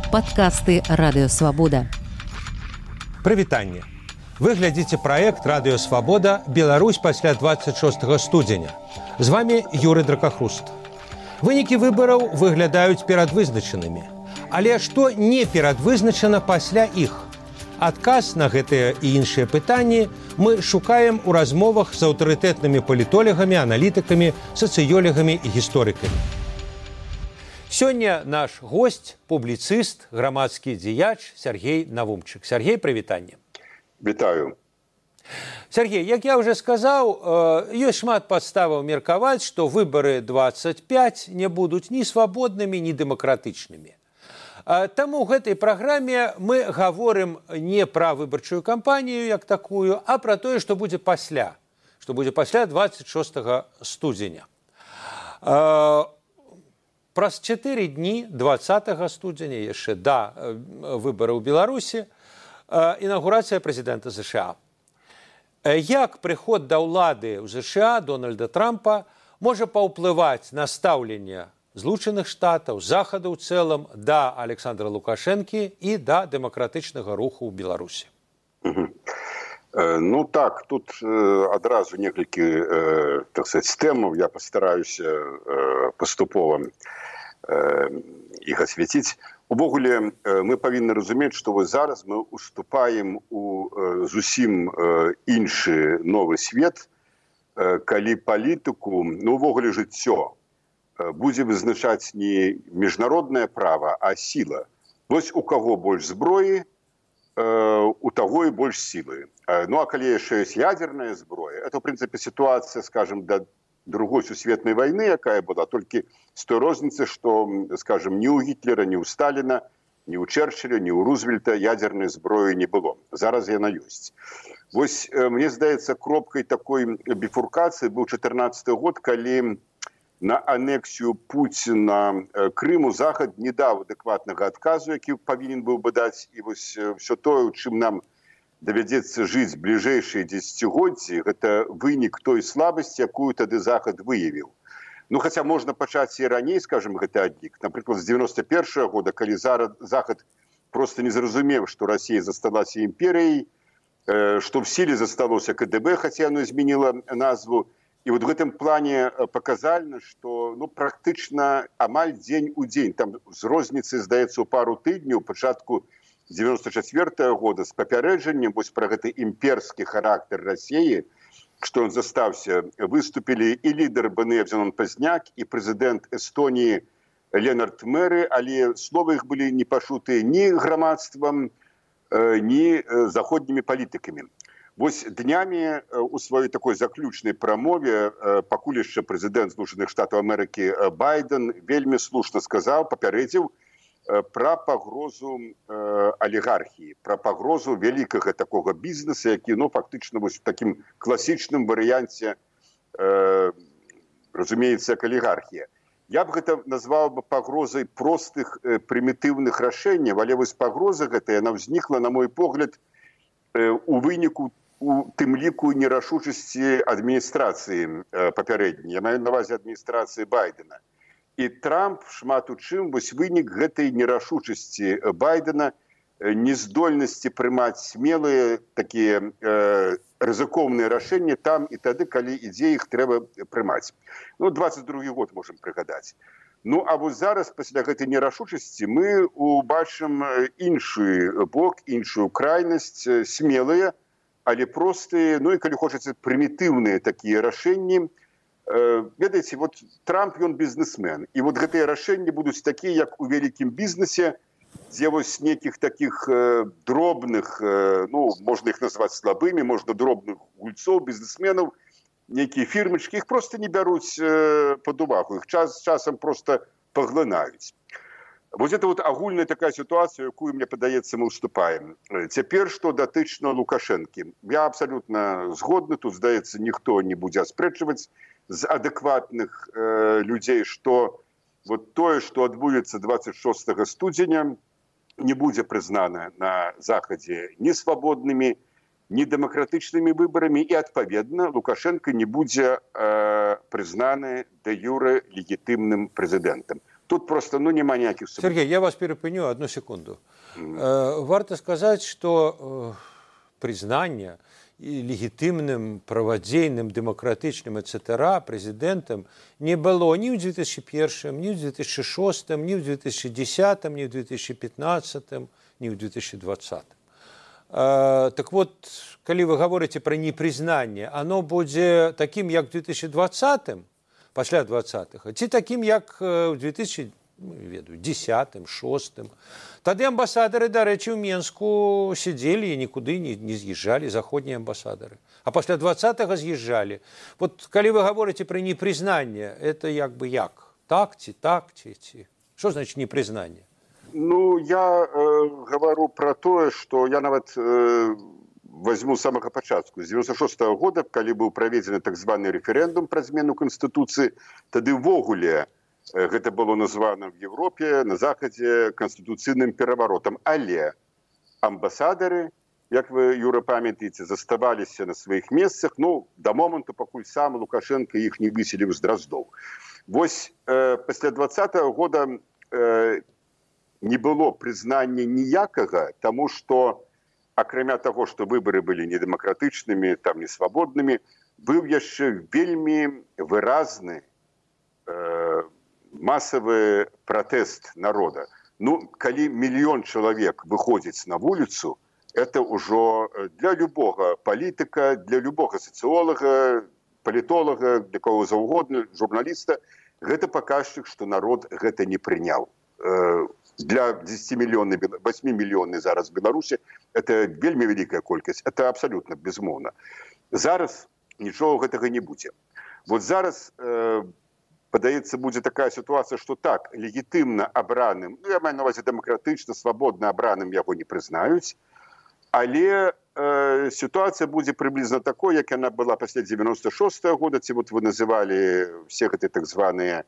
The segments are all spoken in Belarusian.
Падкасты Радыёвабода. Прывітанне. Вы глядзіце праект Радыёвабода «Беларусь пасля 26 студзеня». З вами Юрый Дракахруст. Вынікі выбараў выглядаюць перадвызначанымі. Але што не перадвызначана пасля іх? Адказ на гэтыя і іншыя пытанні мы шукаем у размовах з аўтарытэтнымі палітолагамі, аналітыкамі, сацыёлагамі і гісторыкамі. Сёння наш госць, публіцыст, грамадскі дзеяч Сергей Навумчык. Сергей, прывітанне. Вітаю. Сергей, як я уже сказаў, ёсць шмат падставаў меркаваць, што выбары 25 не будуць ні свабоднымі, ні дэмакратычнымі. Таму ў гэтай праграме мы гаворым не пра выбарчую кампанію як такую, а пра тое, што будзе пасля 26 студзеня. Праз 4 дні 20 студзеня, яшчэ да выбараў у Беларусі, інаўгурацыя прэзідэнта США. Як прыход да ўлады ў США Дональда Трампа можа паўплываць на стаўленне Злучаных Штатаў, Захаду ў цэлым да Александра Лукашэнкі і да дэмакратычнага руху ў Беларусі? Ну так, тут адразу некалькі тэмаў, я пастараюся паступова іх асвяціць. Увогуле, мы павінны разумець, што зараз мы уступаем у зусім іншы новы свет, калі палітыку, увогуле жыццё будзе вызначаць не міжнароднае права, а сіла. Вось у каго больш зброі, у таго і больш сілы. Ну, а калі яшчэ ёсць ядерная зброя, это, в прынцыпе, сітуацыя, скажем, да другой сусветнай вайны, якая была, толькі з той розніцы, што, скажем, ні ў Гітлера, ні ў Сталіна, ні ў Чэрчыля, ні ў Рузвельта ядернай зброі не было. Зараз яна ёсць. Вось, мне здаецца, кропкай такой біфуркацыі быў 14 год, калі на анексію Пуціна Крыму Захад не даў адэкватнага адказу, які павінен быў бы даць. І вось все тое, у чым нам давядзецца жыць бліжэйшыя дзесяцігоддзі, гэта вынік той слабасці, якую тады Захад выявіў. Ну, хаця можна пачаць і раней, скажем, гэты аднік. Напрыклад, з 91-го года, калі Захад проста не зразумеў, што Расія засталася імперыяй, што в сіле засталося КДБ, хаця яно змяніла назву. І вот в гэтым плане паказальна, што практычна амаль дзень у дзень, там з розніцы, здаецца, у пару тыдняў, пачатку 94-го года з папярэджаннем вось пра гэты імперскі характар Расіі, што ён застаўся, выступілі і лідар БНФ Зенон Пазняк, і прэзідэнт Эстоніі Ленард Мэры, але словы іх былі не пачутыя ні грамадствам, ні заходнімі палітыкамі. Вось днямі у сваёй такой заключнай прамове пакуль яшчэ прэзідэнт Злучаных Штатаў Амерыкі Байден вельмі слушна сказаў, папярэдзіў пра пагрозу алігархіі, пра пагрозу вялікага такога бізнеса, які, фактычна, вось у такім класічным варыянце разумеецца, як алігархія. Я б гэта назваў бы пагрозай простых прымітыўных рашэнняў, але вось пагроза гэта, яна ўзнікла, на мой погляд, у выніку у тым ліку нерашучасці адміністрацыі папярэдняй. Я маю на ўвазе адміністрацыі Байдена. І Трамп шмат у чым вось вынік гэтай нерашучасці Байдена, нездольнасці прымаць смелыя такія рызыкоўныя рашэнні там і тады, калі ідзе іх трэба прымаць. 22-й год можам прыгадаць. А вось зараз, пасля гэтай нерашучасці, мы убачым іншы бок, іншую крайнасць, смелыя, але простыя, і, калі хочаце, прымітыўныя такія рашэнні. Ведаеце, вот Трамп, ён бізнесмен, і вот гэтыя рашэнні будуць такія, як у вялікім бізнесе, дзе вось нейкіх такіх дробных, можна іх назваць слабымі, можна дробных гульцоў, бізнесменаў, нейкія фірмачкі, іх проста не бяруць пад увагу, іх часам проста паглынаюць. Вось гэта вот агульная такая сітуацыя, якую, мне падаецца, мы ўступаем. Цяпер, што датычна Лукашэнкі. Я абсалютна згодны, тут, здаецца, ніхто не будзе аспрэчваць з адэкватных людзей, што вот тое, што адбудзецца 26 студзеня, не будзе прызнана на Захадзе ні свабоднымі, ні дэмакратычнымі выбарамі, і, адпаведна, Лукашенко не будзе прызнаны дэ юрэ легітымным прэзідэнтам. Тут просто няма ніякіх... Сергей, я вас перепыню одну секунду. Варто сказать, что признание и легитимным, праводзейным, демократичным, etc. президентом не было ни в 2001, ни в 2006, ни в 2010, ни в 2015, ни в 2020. Так вот, коли вы говорите про непризнание, оно будет таким, как в 2020, после 20-х, ці таким, як в 2010, 2006. Тады амбасадары, до речі, в Менску сидели и никуда не съезжали, заходние амбассадоры. А после 20-го съезжали. Вот, коли вы говорите про непризнание, это як? Так, ці. Что значит непризнание? Ну, я говорю про то, что я нават возьму с самого початку. С 96-го года, когда был проведен так званый референдум про змену Конституции, тогда ввогуле гэта было названо в Европе, на Заходе, конституцыйным переворотом. Але амбасадары, як вы, Юра, памятаете, заставаліся на своих месцах, ну, до моменту, пакуль сам Лукашенко их не выселил з Дроздоў. Вось после 20-го года не было признания ніякага, тому что, акрамя того, что выборы были недемократичными, там, несвободными, был яшчэ вельмі выразны массовый протест народа. Ну, коли миллион человек выходит на улицу, это уже для любого политика, для любого социолога, политолога, для кого угодно, журналиста, это показчик, что народ это не принял. Для 10-миллионной, 8-миллионной зараз Беларуси это вельмі великая колькость, это абсолютно безмоўна. Зараз ничего гэтага не будет. Вот зараз падаецца, будзе такая ситуация, что так, легитимно обраным, ну, я маю на увазе демократично, свободно обраным яго не признаюць, але ситуация будет приблизно такой, як она была после 96-го года, ці вот вы называли все эти так званые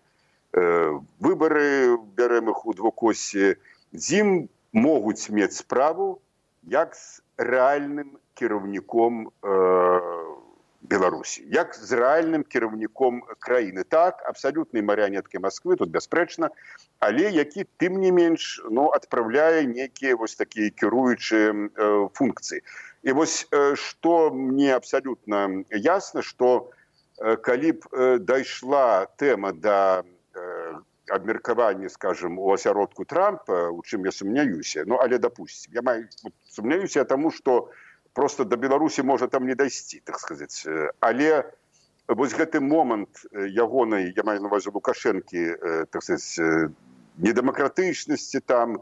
выборы, бярем их у двукосі, дзе могуць мець справу як з рэальным кіраўніком Беларусі, як з рэальным кіраўніком краіны. Так, абсалютнай марыянеткай Масквы, тут бясспрэчна, але які, тым не менш, ну, адпраўляе нейкія вось такія кіруючыя функцыі. І вось, што мне абсалютна ясна, што калі б дайшла тэма да абмеркавання, скажем, у асяродку Трампа, у чым я сумняюся, ну, але, допустим, я сумняюся таму, што просто до Беларусі можа там не дайсці, так сказаць. Але вось гэты момант ягонай, я маю на увазе Лукашэнкі, так сказаць, недемократычнасці там,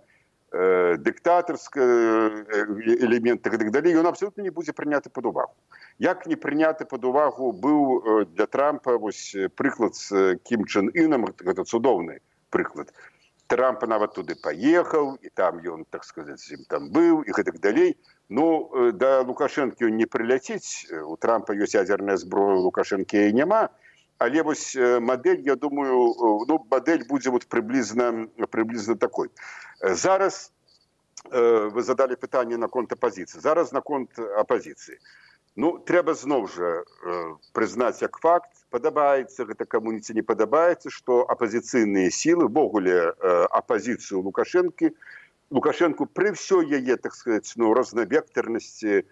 диктаторская элемент и так далее, он абсолютно не будет прыняты под увагу. Як не прыняты под увагу был для Трампа вось прыклад с Ким Чен Ыном, это цудоўны прыклад. Трамп нават туды поехал, и там он, так сказать, там был, и так далее. Ну, да Лукашэнкі он не прыляціць, у Трампа ёсць ядерная зброя, у Лукашэнкі няма, але вось модель, я думаю, ну, модель будзе вот приблизно такой. Зараз вы задали пытанне наконт апозіцыі. Зараз наконт апозіцыі. Ну, трэба зноў жа прызнаць як факт, падабаецца гэта каму ці не падабаецца, што апозіцыйныя сілы, ввогуле апозіцыю Лукашенку при всей яе, так сказать, ну, разнавекторности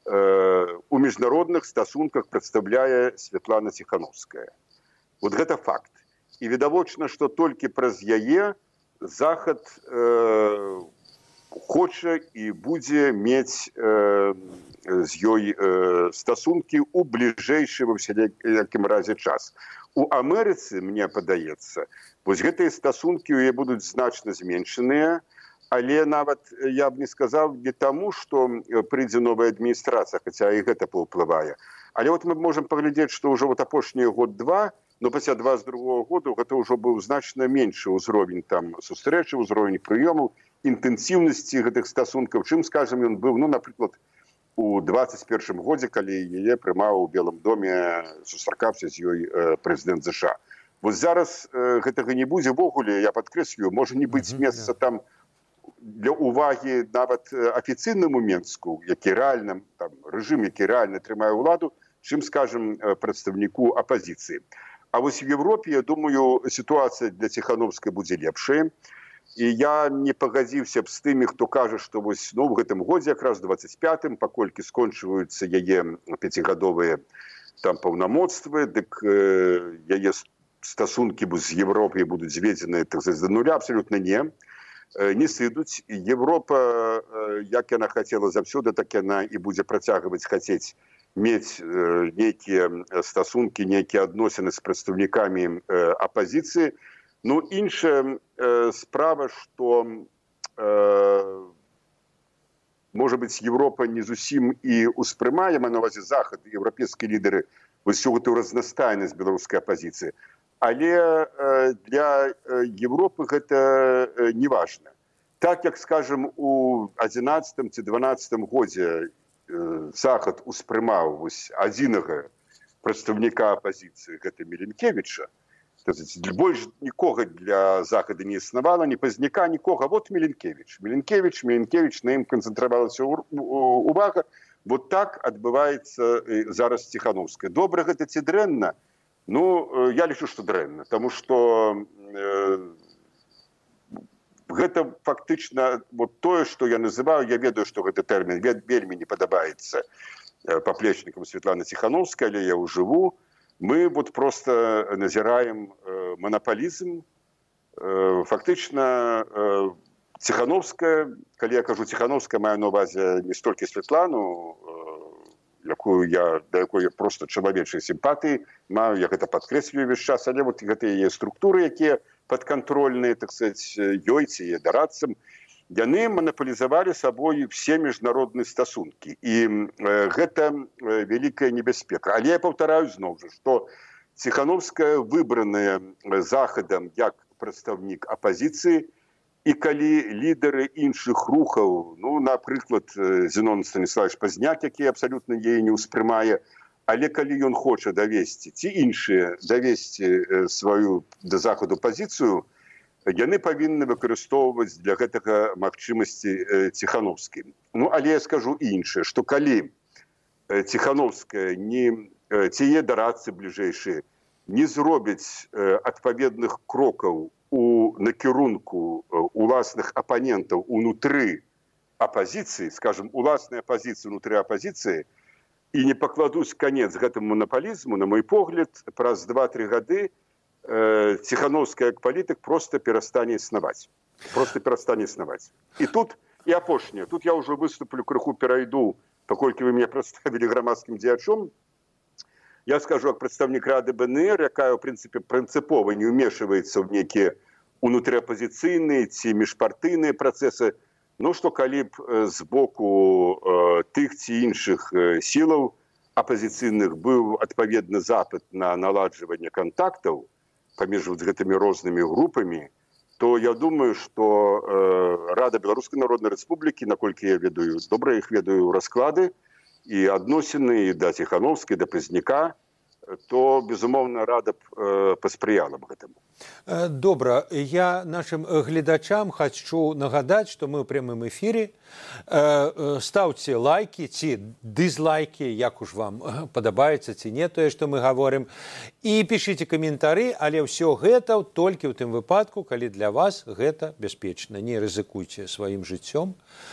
у международных стасунках представляе Светлана Тихановская. Вот гэта факт. И відавочна, что только праз яе Захад хоча и будзе мець з ёй стасункі у бліжэйшы во всякім разе час. У Амерыцы, мне падаецца, вось гэтыя стасункі ў яе будуць значна зменшаныя, але нават я б не сказаў не таму, што прыйдзе новая адміністрацыя, хаця і гэта паўплывае. Але вот мы можам паглядзець, што ўжо вот апошнія год-два, но пасля 22-го года гэта ўжо быў значна меншы ўзровень там сустрэчы, ўзровень прыёмаў, інтэнсіўнасці гэтых стасункаў, чым, скажем, ён быў, ну, напрыклад, у 21-м годзе, калі яе прымаў у Белым доме, сустракаўся з ёй прэзідэнт США. Вот зараз гэтага не будзе ввогуле, я падкрэслю, можа не быць месца там для увагі нават афіцыйнаму Менску, які рэальна, там, рэжым, які рэальна трымае ўладу, чым, скажем, прадстаўніку апозіцыі. А вось в Европе, я думаю, ситуация для Тихановской будет лепшая. И я не пагадзіўся б з тымі, хто кажа, што вось, ну, в гэтым годзе якраз 25-м, паколькі скончваюцца яе 5гадовыя там паўнамоцтвы, дык яе стасункі з Европай будуць зведзены, так сказаць, до нуля, абсолютно не сыдуць. Европа, як яна хацела заўсёды, так яна і будзе працягваць хацець мець нейкія стасункі, нейкія адносіны з прадстаўнікамі апазіцыі. Ну, іншая справа, што, можа быць, Европа не зусім і ўспрымае, маю на ўвазе Захад, еўрапейскія лідары, вось всю гэтую разнастайнасць беларускай апазіцыі. Але для Европы гэта не важна. Так, як, скажем, у 11 ці 12 годзе Захад успрымаў адзінага прадстаўніка апазіцыі, гэта Міленкевіча, больш нікога для Захада не існавала, ні пазняка, нікога. Вот Міленкевіч, на ім канцэнтравалася увага. Вот так адбываецца зараз Тихановская. Добра гэта ці дрэнна? Ну, я лічу, што дрэнна, таму што гэта фактычна вот тое, што я называю, я ведаю, што гэты тэрмін вельмі не падабаецца паплечнікам Светланы Тихановскай, але я ўжыву. Мы вот просто назираем монополизм. Фактично, Тихановская, коли я кажу Тихановская, маю на увазі не стільки Світлану, до якої я просто чоловічої симпатії маю, я гэта підкреслюю весь час, але вот гэта є структури, які підконтрольні, так сказать, ёй ці є дорадцам, яны монополизовали собой все міжнародныя стасункі. І гэта вялікая небяспека. Але я паўтараю зноў жа, што Тихановская выбраная Захадам як прадстаўнік апазіцыі, і калі лідары іншых рухаў, ну, напрыклад, Зенон Станіславович Пазняк, які абсалютна яе не ўспрымае, але калі ён хоча давесці, ці іншыя давесці сваю да Захаду пазіцыю, яны павінны выкарыстоўваць для гэтага магчымасці Тихановскай. Ну, але я скажу іншае, што калі Тихановская ці яе дарадцы бліжэйшыя не зробяць адпаведных крокаў у накірунку уласных апанентаў унутры апазіцыі, скажем, уласная апазіцыя унутры апазіцыі, і не пакладуць канец гэтаму монополізму, на мой погляд, праз 2-3 гады Тихановская як палітык просто перастане існаваць. І тут, і апошняе, тут я ўжо выступлю, крыху перайду, паколькі вы мяне прадставілі грамадскім дзеячом. Я скажу, як прадстаўнік Рады БНР, якая, ў прынцыпе, прынцыпова не ўмешваецца ў нейкія унутрыапазіцыйныя ці міжпартыйныя працэсы, ну, што калі б з боку тых ці іншых сілаў апазіцыйных быў адпаведны запыт на наладжванне кантактаў паміж гэтымі рознымі групамі, то я думаю, што Рада Беларускай Народнай Рэспублікі, наколькі я ведаю, добра іх ведаю расклады і адносіны і да Тихановскай, да Пазняка, то, безумоўна, Рада б паспрыяла б гэтаму. Добра, я нашим гледачам хочу нагадаць, што мы ў прямым эфіры. Ставце лайки ці дызлайки, як уж вам падабаецца ці не тое, што мы гаворым. І пішыце каментары, але ўсё гэта толькі ў тым выпадку, калі для вас гэта бяспечна. Не рызыкуйце сваім жыццём.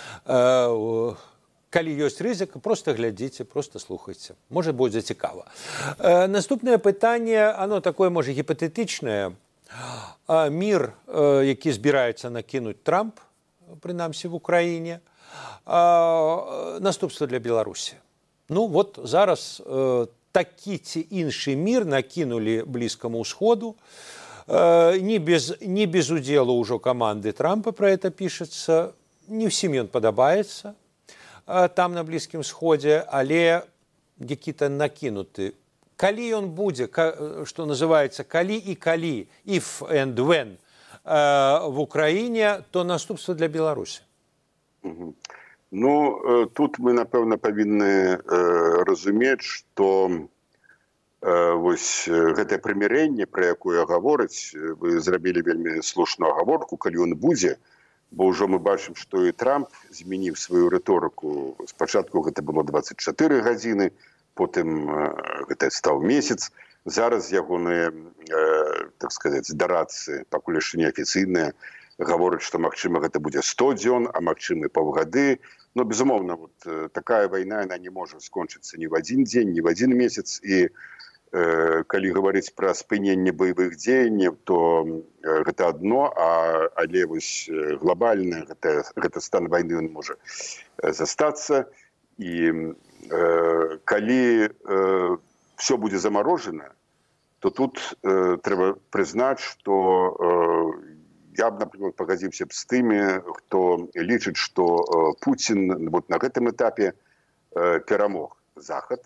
Калі ёсць рызыка, просто глядзіце, просто слухайце. Можа, будзе цікава. Наступнае пытанне, оно такое, можа, гіпатэтычнае. Мір, які збіраецца накінуць Трамп, прынамсі в Украіне, наступства для Беларусі. Ну, вот зараз такі ці іншы мір накінулі Блізкаму ўсходу. Не без удзелу ўжо каманды Трампа пра гэта пішацца. Не ўсім ён падабаецца там на Блізкім сходзе, але які-то накінуты. Калі ён будзе, што называецца, калі і калі, if and when, в Украіне, то наступства для Беларусі. Ну, тут мы, напэўна, павінны разумець, што вось гэтае прымірэнне, пра якое гаворыць, вы зрабілі вельмі слушную агаворку, калі ён будзе, бо ўжо мы бачым, што і Трамп змяніў сваю рыторыку. Спачатку гэта было 24 гадзіны, потым гэта стаў месяц. Зараз ягоныя, так сказаць, дарадцы, пакуль яшчэ неафіцыйныя, гавораць, што, магчыма, гэта будзе 100 дзён, а магчыма, паўгады. Но, безумоўна, такая вайна, яна не можа скончыцца ні в адзін дзень, ні в адзін месяц. І калі гаварыць пра спыненне баявых дзеянняў, то гэта адно, але вось глобальна гэта стан вайны ён можа застацца. І калі все будзе замарожана, то тут трэба прызнаць, што я б, напрыклад, пагадзіўся б з тымі, хто лічыць, што Пуцін на гэтым этапе перамог Захад.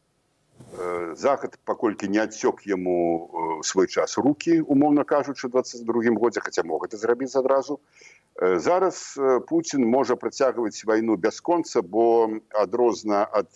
Захад, паколькі не адсёк яму свой час рукі, умоўна кажучы, у 22-м годзе, хаця мог гэта зрабіць адразу. Зараз Пуцін можа працягваць вайну бясконца, бо адрозна ад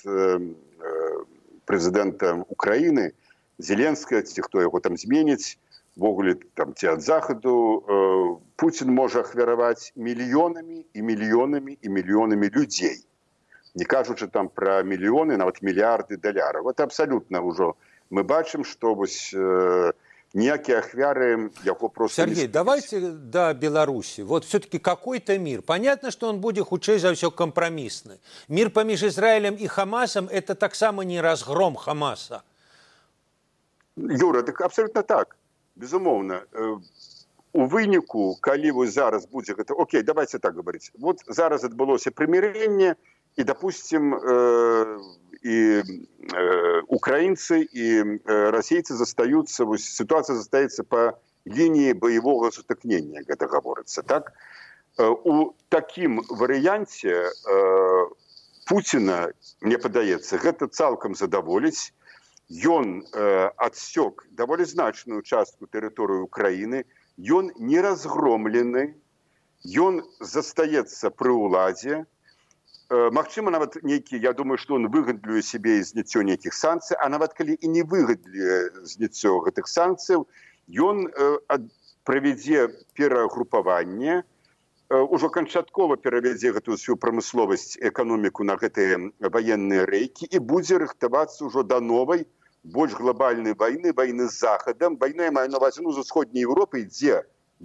прэзідэнта Украіны, Зеленскага, ці хто яго там зменіць, ввогуле ці ад Захаду, Пуцін можа ахвяраваць мільёнамі і мільёнамі і мільёнамі людзей. Не кажучы там пра мільёны, нават мільярды даляраў. Это абсалютна ўжо. Мы бачым, што вось ніякія ахвяры яго просто... Сергей, давайте до Беларуси. Вот все-таки какой-то мир. Понятно, что он будет хутчэй за ўсё компромиссный. Мир поміж Израилем и Хамасом – это так само не разгром Хамаса. Юра, так абсолютно так. Безумоўна. У выніку, калі вось зараз будзе гэта... Окей, давайте так говорить. Вот зараз адбылося прымірэнне, и, допустим, и украинцы, и российцы застаются, ситуация застаецца по линии боевого сутыкнення, гэта гаворыцца, так? У такім варыянце Пуціна, мне падаецца, гэта цалкам задаволіць. Ён адсёк даволі значную частку тэрыторыі Украіны, ён не разгромлены, ён застаецца пры ўладзе. Магчыма, нават нейкі, я думаю, што ён выгадлюе сябе зняццё нейкіх санкцый, а нават калі і не выгадлюе зняццё гэтых санкцыяў, ён правядзе перагрупаванне, ужо канчаткова перавядзе гэтую сваю прамысловасць, эканоміку на гэтыя ваенныя рэйкі і будзе рыхтавацца ўжо да новай, больш глобальнай вайны, вайны з Захадам. Вайна, я маю на ўвазе, з усходняй Еўропы, дзе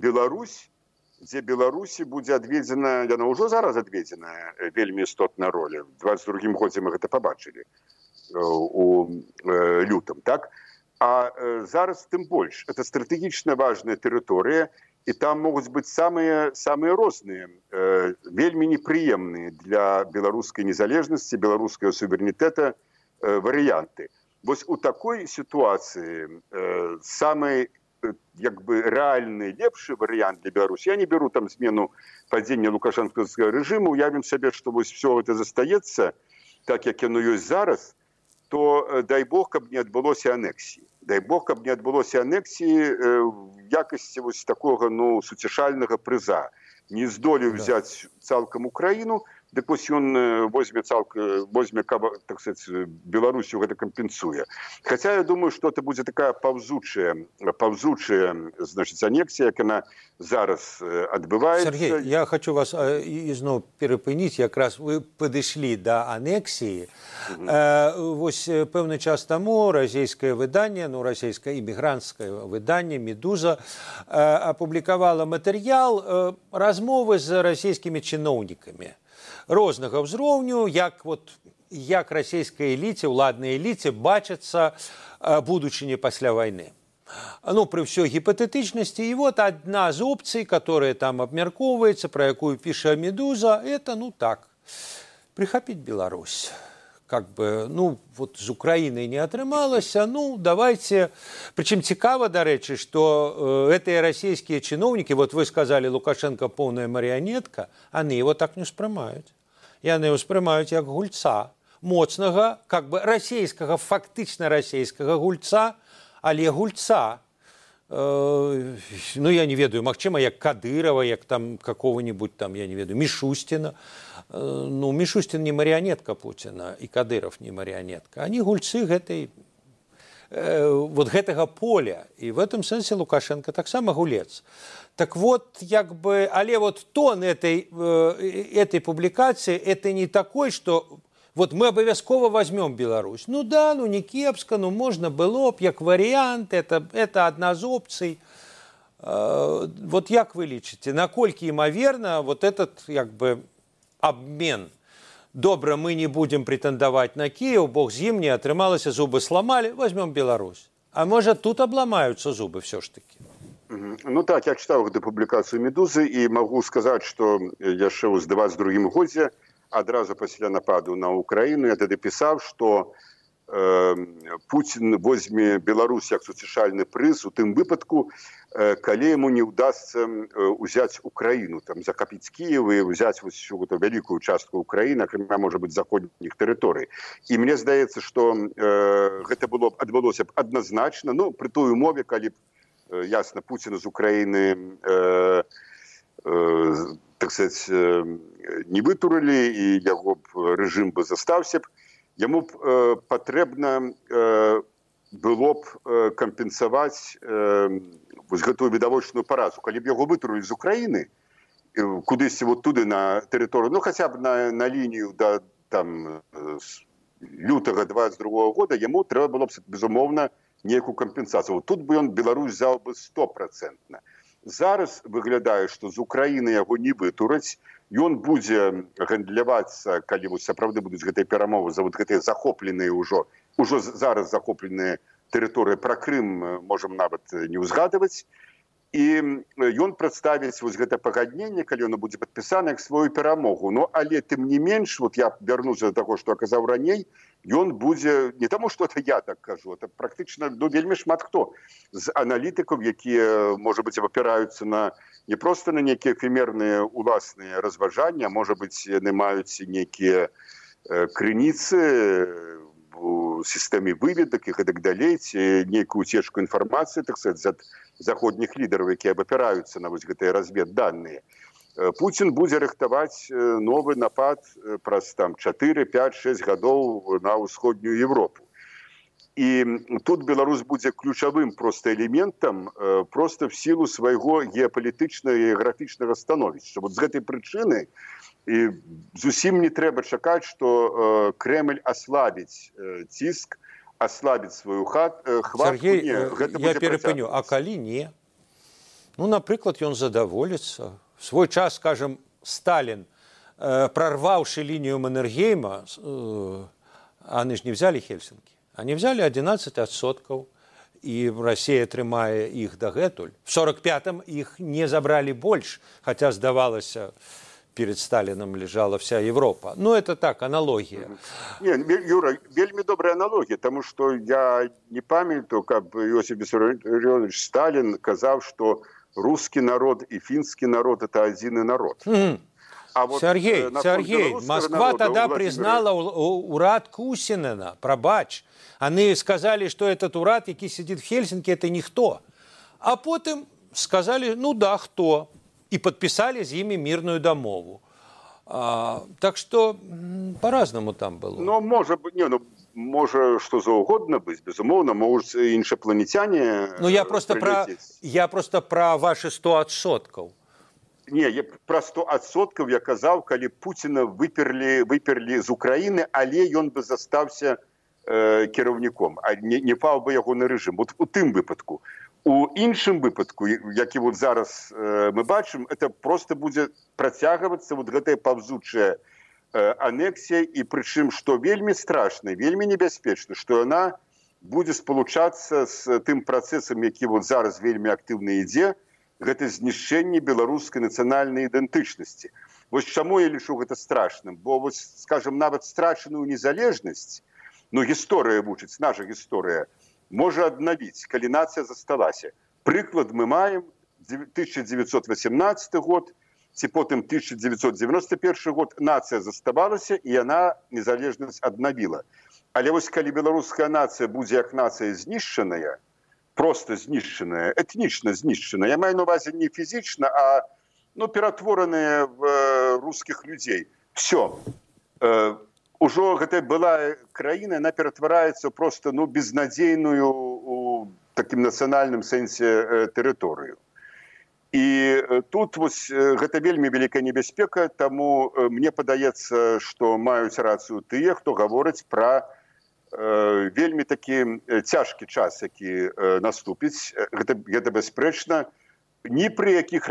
Беларусі будзе адведзена, яна ўжо зараз адведзена вельмі істотная роля. У 22-м годзе мы гэта пабачылі у лютым, так? А зараз тым больш. Это стратэгічна важная тэрыторыя, і там могуць быць самыя розныя, вельмі непрыемныя для беларускай незалежнасці, беларускага суверэнітэта варыянты. Вось у такой сітуацыі самый рэальны лепшы варыянт для Беларусі. Я не беру там змену падзення лукашэнкаўскага рэжыму, уявім сабе, што вось все гэта застаецца, так як яно ёсць зараз, то дай Бог, каб не адбылося анексіі. Дай Бог, каб не адбылося анексіі в якасці вось такога, суцішальнага прыза. Не здолеў взяць цалкам Украіну, дык вось ён возьме, так сказать, Беларусю гэта кампенсуе. Хаця я думаю, што это будзе такая паўзучая, значит, анексія, як яна зараз адбываецца. Сергей, я хочу вас ізноў перапыніць, якраз вы падышлі да анексіі. Вось пэўны час таму расійскае выданне, расійскае імігранцкае выданне «Медуза» апублікавала матэрыял размовы з расійскімі чыноўнікамі рознага ўзроўню, як расійскай эліце, уладнай эліце бачацца будучыня пасля вайны. Пры ўсёй гіпатэтычнасці. І вот адна з опцый, которая там абмяркоўваецца, пра якую піша «Медуза», это, так, прихапіць Беларусь. З Украінай не атрымалася, давайте... Прычым цікава, дарэчы, што гэтыя расійскія чыноўнікі, вы сказалі, Лукашенко поўная марыянетка, яны его так не ўспрымаюць. Яны ўспрымаюць як гульца, моцнага, расійскага, фактычна расійскага гульца, але гульца. Я не ведаю, магчыма, як Кадырова, як там какого-нибудь там, я не ведаю, Мишустина. Мишустин не марионетка Путина, и Кадыров не марионетка. Они гульцы гэтага поля. И в этом смысле Лукашенко так само гулец. Так вот, але тон этой публикации, это не такой, что вот мы абавязкова возьмем Беларусь. Ну да, ну не кепска, ну можно было б, як вариант, это одна з опций. Вот як вы лічыце, наколькі імаверна вот этот як бы обмен? Добра, мы не будем претендовать на Киев, бог з ім не атрымалася, зубы сломали, возьмем Беларусь. А может, тут обломаются зубы все ж таки? Ну так, я читал эту публикацию «Медузы» и могу сказать, что яшчэ ў 22 годзе, адразу пасля нападу на Украину, я тады пісаў, что Путин возьме Беларусь як суцішальны прыз у тым выпадку, калі ему не удастся взять Украину, там, захопить Киев и взять вот всю эту великую частку Украины, акрамя, может быть, заходних территорий. И мне здаецца, что это адбылося б однозначно, ну, при той умове, калі ясно, Путина з Украины, так сказать, не вытурили, и его режим бы застаўся б, ему патрэбна было б кампенсаваць вось гэтую відавочную паразу. Калі б яго вытурылі з Украіны кудысьці вот туды на тэрыторыю, ну хаця б на лінію да там лютага 22 года, яму трэба было б, безумоўна, нейкую кампенсацыю. Вот тут бы ён Беларусь взял бы 100%. Зараз выглядае, што з Украіны яго не вытураць, ён будзе гандлявацца, калі вось сапраўды будуць гэтыя перамовы за вот гэтыя захопленыя ўжо зараз захопленыя тэрыторыі. Пра Крым можам нават не ўзгадваць. І ён прадставіць вось гэта пагадненне, калі оно будзе падпісана, як сваю перамогу. Ну, але тым не менш, вот я вярнуся да таго, што казаў раней, ён будзе, не таму, што это я так кажу, это практычна, ну, вельмі шмат хто з аналітыкаў, якія, можа быць, апіраюцца на не проста на нейкія эфемерныя уласныя разважанні, а можа быць, яны маюць нейкія крыніцы у сістэме выведак і гэтак далей, ці нейкую уцечку інфармацыі, так сказаць, ад заходніх лідараў, якія абапіраюцца на вось гэтыя разведданыя. Путин будзе рыхтаваць новы напад праз там 4, 5, 6 гадоў на ўсходнюю Европу. І тут Беларусь будзе ключавым просто элементам, просто в силу свайго геапалітычнага і геаграфічнага становішча. Вот з гэтай прычыны і зусім не трэба чакаць, што Кремль аслабіць ціск, аслабіць сваю хватку. Сергей, я перапыню, а калі не? Ну, напрыклад, ён задаволіцца. В свой час, скажем, Сталин, прорвавший линию Маннергейма, они же не взяли Хельсинки, они взяли 11%, и Россия атрымае их дагэтуль. В 45-м их не забрали больше, хотя, сдавалось, перед Сталином лежала вся Европа. Ну, это так, аналогия. Не, Юра, вельмі добрая аналогия, потому что я не памятаю, как Иосиф Виссарионович Сталин сказал, что русский народ и финский народ – это один народ. А вот Сергей, Москва тогда признала урад Кусинена, пробач. Они сказали, что этот урад, який сидит в Хельсинки, это никто. А потом сказали, ну да, кто. И подписали с ними мирную домову. Так что по-разному там было. Ну, может быть, не, ну, може что заўгодна быць, безумоўна, могуць іншапланетяне. Ну, я просто про ваши 100%. Не, про 100% я казаў, калі Пуціна выперлі з Украіны, але ён бы застаўся кіраўніком, а не паў бы ягоны рэжым. Вот у тым выпадку. У іншым выпадку, які вот зараз мы бачым, это просто будзе працягвацца вот гэтая паўзучая анексія, і прычым, што вельмі страшна, вельмі небяспечна, што яна будзе спалучацца з тым працэсам, які вот зараз вельмі актыўна ідзе, гэта знішчэнне беларускай нацыянальнай ідэнтычнасці. Вось чаму я лічу гэта страшным? Бо, вот, скажем, нават страчаную незалежнасць, ну, гісторыя вучыць, наша гісторыя, можа аднавіць, калі нацыя засталася. Прыклад мы маем 1918 год, ці потым 1991 год нацыя заставалася, і яна незалежнасць аднавіла. Але вось калі беларуская нацыя будзе як нацыя знішчаная, просто знішчаная, этнічна знішчаная, я маю на увазе не фізічна, а ну, ператвораная в рускіх людзей. Все. Ужо гэтая была краіна, яна ператвараецца просто ну, безнадзейную у такім нацыянальным сэнсе тэрыторыю. І тут вось, гэта вельмі вялікая небяспека, таму мне падаецца, што маюць рацыю тыя, хто гаворыць пра вельмі такі цяжкі час, які наступіць. Гэта бясспрэчна. Ні пры якіх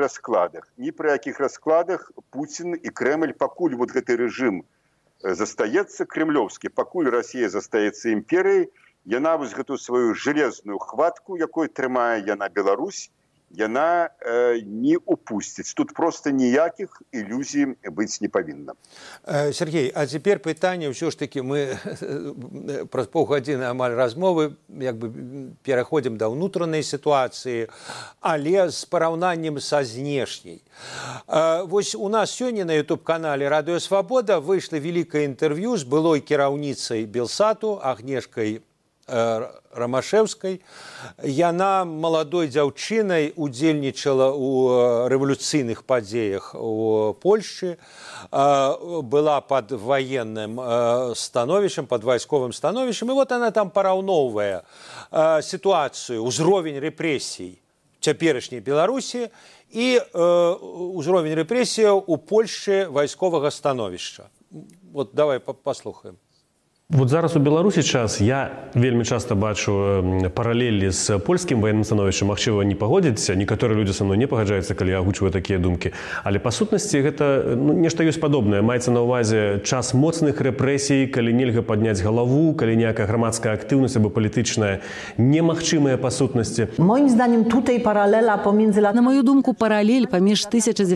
раскладах Пуцін і Крэмль, пакуль вот гэты рэжым застаецца кремлёвскі, пакуль Расія застаецца імперыяй, яна вось гэту сваю жалезную хватку, якой трымае яна Беларусь, яна не упусціць. Тут просто ніякіх ілюзій быць не павінна. Сергей, а цяпер пытанне, ўсё ж такі мы праз паўгадзіны амаль размовы пераходзім да ўнутранай сітуацыі, але з параўнаннем са знешняй. Вось у нас сёння на YouTube-канале «Радыё Свабода» выйшла вялікае інтэрв'ю з былой кіраўніцай Белсату Агнешкай Рамашэўскай. Яна маладой дзяўчынай удзельнічала ў рэвалюцыйных падзеях у Польшчы, была пад ваенным становішчам, пад вайсковым становішчам, і вот она там параўноўвае сітуацыю, узровень рэпрэсій цяперашняй Беларусі і ўзровень рэпрэсіяў у Польшчы вайсковага становішча. Вот давай паслухаем. Вот зараз у Беларусі час я вельмі часта бачу паралелі з польскім ваенным становішчам. Магчыма, не пагодзіцца, некаторыя людзі са мной не пагаджаюцца, калі я агучваю такія думкі. Але па сутнасці гэта нешта ёсць падобнае. Маецца на ўвазе час моцных рэпрэсій, калі нельга падняць галаву, калі ніякая грамадская актыўнасць або палітычная немагчымая па сутнасці. Moim zdaniem tutaj paralela pomiędzy На маю думку, паралель паміж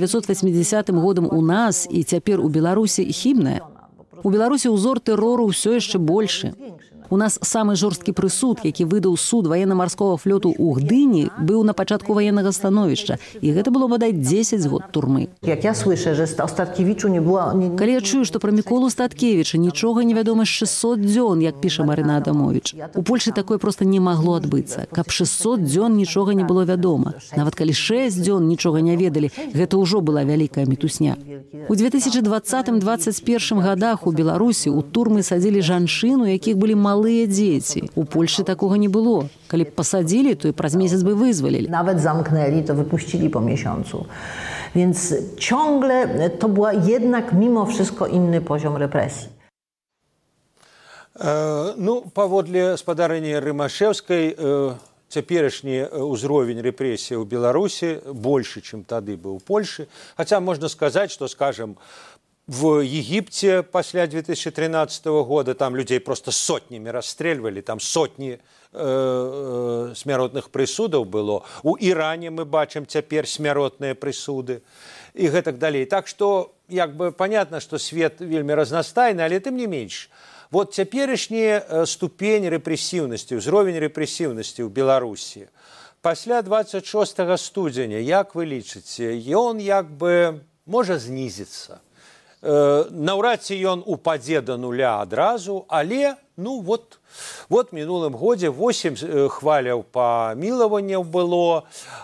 1980 годам у нас і цяпер у Беларусі хібная. У Беларусі ўзор тэрору ўсё яшчэ большы. У нас самы жорсткі прысуд, які выдаў суд военно-марского флоту ў Гдыні, быў на пачатку военнага становішча, і гэта было бадай 10 год турмы. Jak ja słyszę, że o Statkiewiczu nie było... Калі я чую, што пра Міколу Статкевіча нічога не вядома з 600 дзён, як піша Марына Адамович. У Польшы такое проста не магло адбыцца. Каб 600 дзён нічога не было вядома. Нават калі 6 дзён нічога не ведалі, гэта ўжо была вялікая мітусня. У 2020-2021 годах у Беларусі у турмы садзілі жанчын, у якіх былі малыя дзеці. У Польшы такога не было. Калі б пасадзілі, то і праз месяц бы вызвалілі. Nawet zamknęli, to wypuścili po miesiącu. Więc ciągle to była jednak mimo wszystko inny poziom represji. Паводле спадарыні Рымашэўскай, цяперашні ўзровень рэпрэсій у Беларусі большы, чым тады быў у Польшы. Хаця можна сказаць, што, скажем, в Египте пасля 2013 года там людей просто сотнями расстрельвали, там сотні смяротных прысудаў было. У Іране мы бачым цяпер смяротныя прысуды і гэтак далей. Так што, понятно, што свет вельмі разнастайны, але тым не менш. Вот цяперашняя ступень рэпрэсіўнасці, ўзровень рэпрэсіўнасці ў Беларусі. Пасля 26 студзеня, як вы лічыце, ён можа знізіцца. Наўрад ці ён упадзе да нуля адразу, але вот мінулым годзе 8 хваляў памілаванняў было.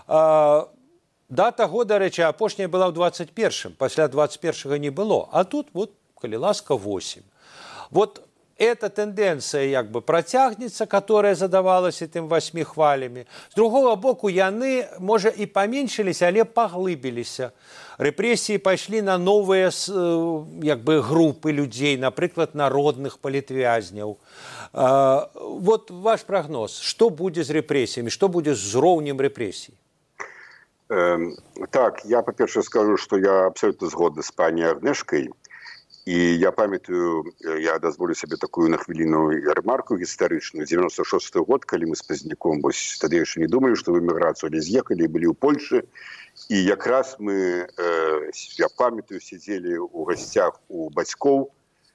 Дата года, рэчы, апошняя была ў 21-м, пасля 21-го не было, а тут, калі ласка, 8. Вот эта тенденция процягнется, которая задавалась этим 8 хвалями. С другого боку, яны, можа, и поменьшились, але поглыбились. Репрессии пошли на новые группы людей, например, народных политвязнёў. Вот ваш прогноз. Что будет с репрессиями? Что будет с уровнем репрессий? Так, я, по-перше, скажу, что я абсолютно згодна с пані Агнешкой. І я памятаю, я дазволю сабе такую на хвіліну ремарку гістарычную. 96-й год, калі мы з Пазняком, тады яшчэ не думалі, што в эміграцыю, але з'ехалі, былі ў Польшы. І якраз мы, я памятаю, сидзелі ў гасцях у бацькоў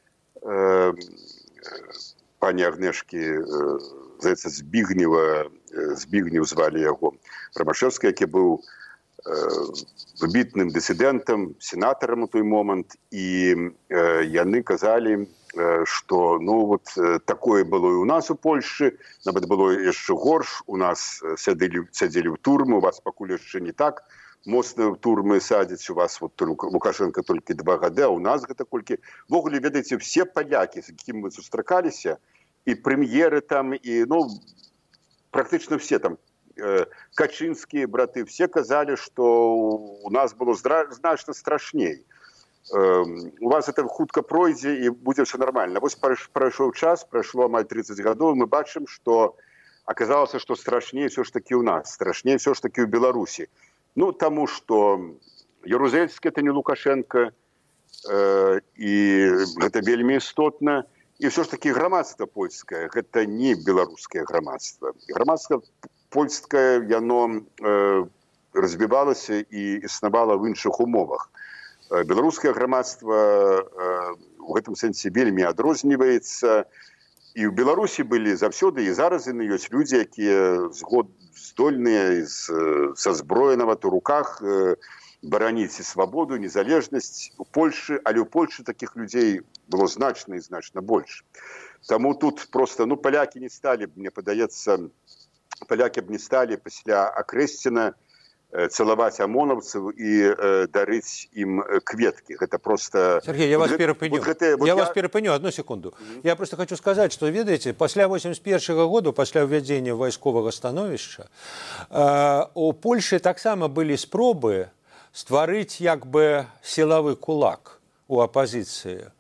пані Агнешкі, здаецца, Збігнеў звалі яго, Рамашэўскі, які быў выбітным дысідэнтам, сенатарам у той момант, і яны казалі, што такое было і у нас у Польшчы, нават было яшчэ горш, у нас сядзелі ў турмы, у вас пакуль яшчэ не так моцна ў турмы садзяць, у вас Лукашенко толькі 2 гады, а у нас гэта колькі. Ввогуле, ведаеце, все палякі, з якімі мы сустракаліся, і прэм'еры там, і практычна все там, Качынскія браты, все казалі, што у нас было значна страшней. У вас это хутка пройдзе і будзе все нормально. Вось прайшоў час, прайшло амаль 30 гадоў, мы бачым, што аказалася, што страшней все ж таки у нас, страшней все ж таки ў Беларусі. Ну, таму што Ярузельскі это не Лукашенко, і гэта вельмі істотна. І все ж таки грамадства польскае, гэта не беларускае грамадства. Грамадства польскае, яно разбівалася і існавала в іншых умовах. Беларускае грамадства у гэтым сэнсе вельмі адрозніваецца. І ў Беларусі былі заўсёды, і зараз яны ёсць людзі, якія здольныя са зброенава у руках бараніць свабоду, незалежнасць у Польшы, але ў Польшы такіх людзей было значна і значна больш. Таму тут просто, палякі не сталі, мне падаецца, палякі б не сталі пасля Акрэсціна цалаваць амонаўцаў і дарыць ім кветкі. Гэта просто... Сергей, я вас перапыню. Я вас перапыню, одну секунду. Я просто хочу сказать, что, ведаеце, пасля 81-го году, пасля ўвядзення вайсковага становішча, у Польшы таксама былі спробы стварыць як бы силавы кулак у апозіцыі.